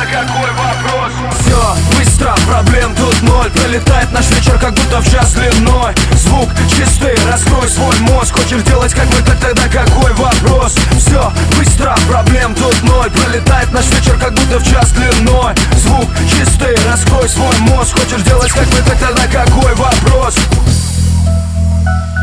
какой вопрос? Все быстро, проблем тут ноль. Пролетает наш вечер, как будто в час длиной. Звук чистый, раскрой свой мозг. Хочешь делать как мы, так тогда какой вопрос? Все быстро, проблем тут ноль. Пролетает наш вечер, как будто в час длиной. Звук чистый, раскрой свой мозг. Хочешь делать как мы, так тогда какой вопрос?